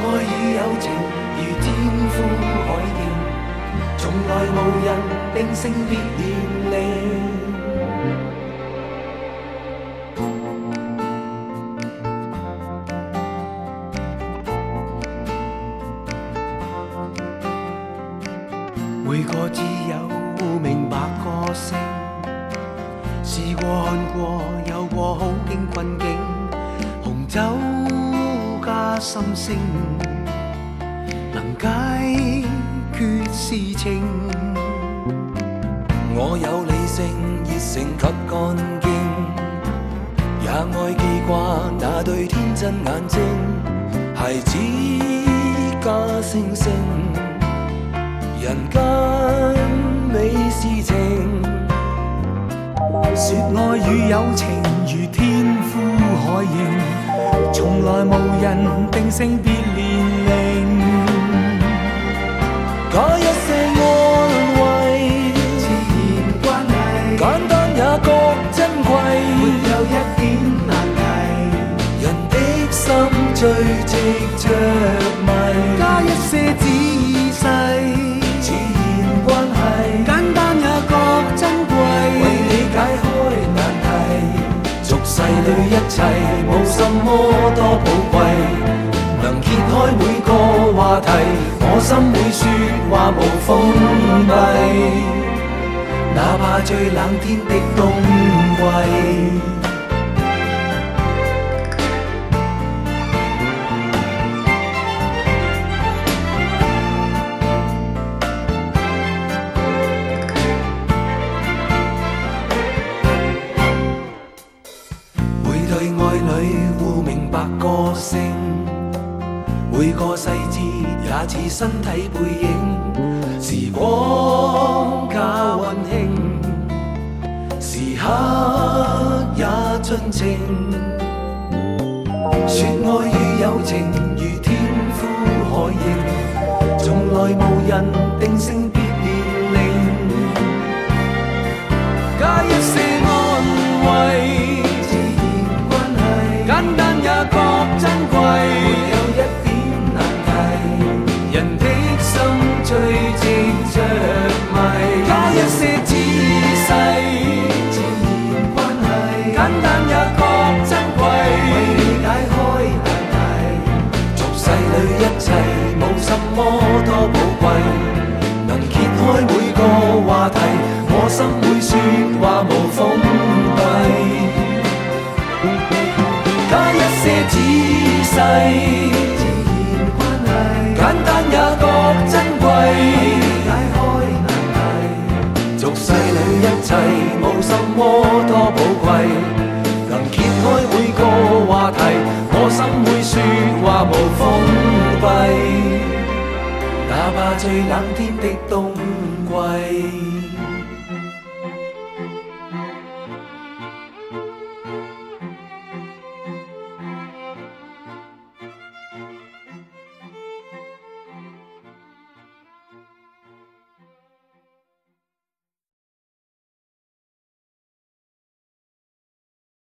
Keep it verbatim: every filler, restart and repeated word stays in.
愛與友情如天賦海徑，從來無人定性別年齡。每個只有明白個性，試過看過有過好景困境，紅酒加心聲能解決事情。我有理性、熱誠及幹勁，也愛記掛那對天真眼睛，孩子加星星。人間美事情，說愛與友情如天賦海徑，從來無人定性別年齡。嗰一些安慰，自然關係，簡單也覺珍貴，沒有一點難題。人的心最值着迷，加一些仔細。簡單也覺珍貴，為你解開難題。俗世裏一切無什麼多寶貴，能揭開每個話題，我心會說話無封閉，哪怕最冷天的冬季。每個細節也似身體背影，時光加溫馨，時刻也盡情。說愛與友情如天賦海徑，從來無人定性別年齡，加一些安慰，自然關係，簡單也覺珍貴。最值着迷，加一些仔細，自然關係，簡單也覺珍貴，為你解開難題。俗世裏一切無什麼多寶貴，能揭開每個話題，我心會說話無封閉，加一些仔細，自然關係，簡單也覺珍貴。解開難題，俗世裏一切無什麼多寶貴，能揭開每個話題，我心會說話無封閉，哪怕最冷天的冬季。